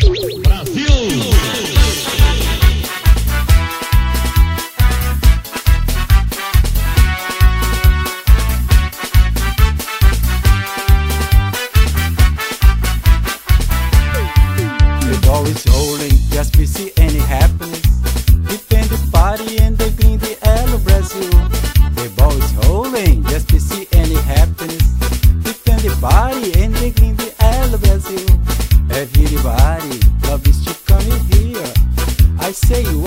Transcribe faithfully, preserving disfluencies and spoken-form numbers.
Ball is rolling, just we see any happiness. Defend the party and they clean the Hello Brazil. The ball is rolling, just we see any happiness. Defend the party and they clean the Hello Brazil. Everybody loves to come here. I say